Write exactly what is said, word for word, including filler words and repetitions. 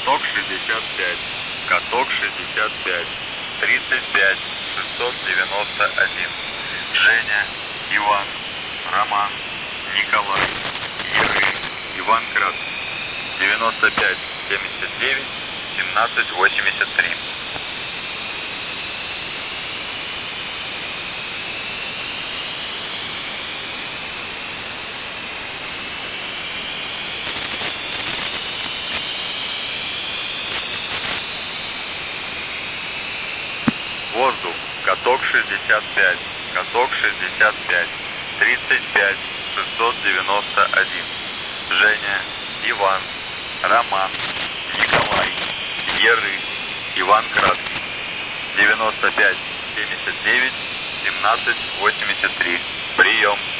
Каток шестьдесят пять. Каток шестьдесят пять. тридцать пять шестьсот девяносто один. Женя, Иван, Роман, Николай, Еры, Иван Краткий. девяносто пять семьдесят девять семнадцать восемьдесят три. Воздух. Каток шестьдесят пять. Каток шестьдесят пять. тридцать пять шестьсот девяносто один. Женя, Иван, Роман, Николай, Еры, Иван Краткий. девяносто пять семьдесят девять семнадцать восемьдесят три. Прием.